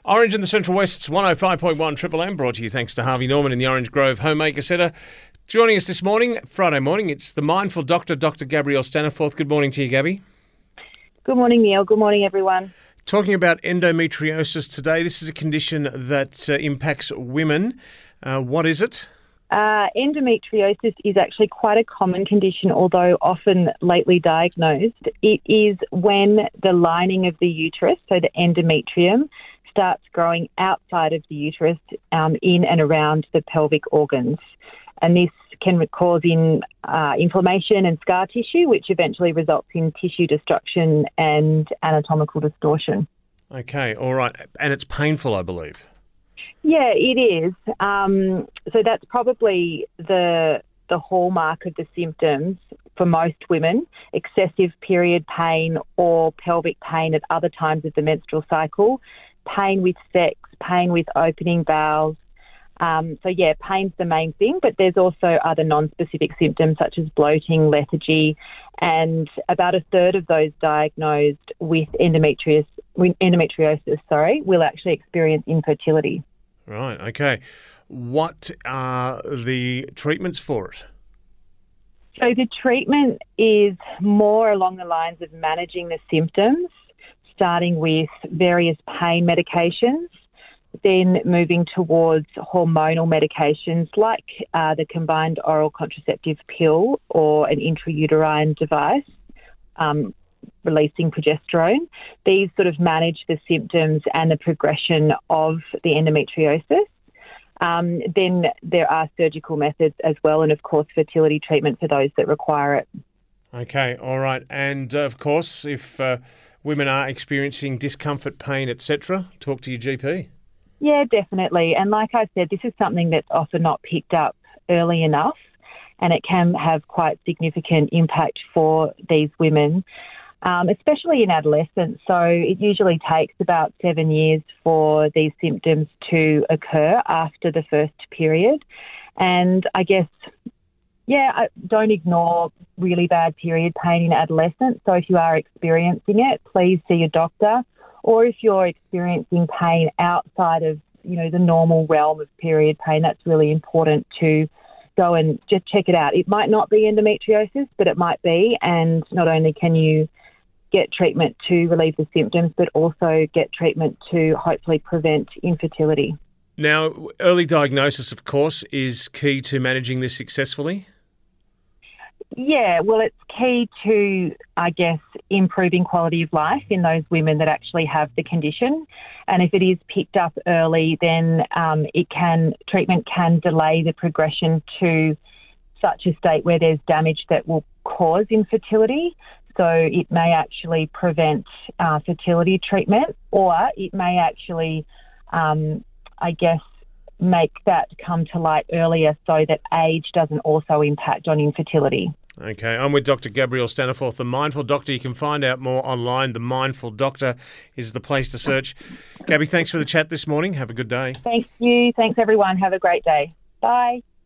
Orange in the Central West's 105.1 Triple M, brought to you thanks to Harvey Norman in the Orange Grove Homemaker Centre. Joining us this morning, Friday morning, it's the Mindful Doctor, Dr. Gabrielle Staniforth. Good morning to you, Gabby. Good morning, Neil. Good morning, everyone. Talking about endometriosis today. This is a condition that impacts women. What is it? Endometriosis is actually quite a common condition, although often lately diagnosed. It is when the lining of the uterus, so the endometrium, starts growing outside of the uterus in and around the pelvic organs. And this can cause inflammation and scar tissue, which eventually results in tissue destruction and anatomical distortion. Okay, all right. And it's painful, I believe. Yeah, it is. So that's probably the hallmark of the symptoms for most women: excessive period pain or pelvic pain at other times of the menstrual cycle, pain with sex, pain with opening bowels. Pain's the main thing, but there's also other non-specific symptoms such as bloating, lethargy, and about a third of those diagnosed with endometriosis will actually experience infertility. Right, okay. What are the treatments for it? So the treatment is more along the lines of managing the symptoms, starting with various pain medications, then moving towards hormonal medications like the combined oral contraceptive pill or an intrauterine device, releasing progesterone. These sort of manage the symptoms and the progression of the endometriosis. Then there are surgical methods as well, and of course fertility treatment for those that require it. Okay, all right. And of course, if women are experiencing discomfort, pain, etc., talk to your GP. Yeah, definitely. And like I said, this is something that's often not picked up early enough, and it can have quite significant impact for these women, especially in adolescence. So it usually takes about 7 years for these symptoms to occur after the first period. And I guess, don't ignore really bad period pain in adolescence. So if you are experiencing it, please see your doctor. Or if you're experiencing pain outside of, the normal realm of period pain, that's really important to go and just check it out. It might not be endometriosis, but it might be. And not only can you get treatment to relieve the symptoms, but also get treatment to hopefully prevent infertility. Now, early diagnosis, of course, is key to managing this successfully. Yeah, well, it's key to, I guess, improving quality of life in those women that actually have the condition. And if it is picked up early, then treatment can delay the progression to such a state where there's damage that will cause infertility. So it may actually prevent fertility treatment, or it may actually, make that come to light earlier so that age doesn't also impact on infertility. Okay, I'm with Dr. Gabrielle Staniforth, the Mindful Doctor. You can find out more online. The Mindful Doctor is the place to search. Gabby, thanks for the chat this morning. Have a good day. Thank you. Thanks, everyone. Have a great day. Bye.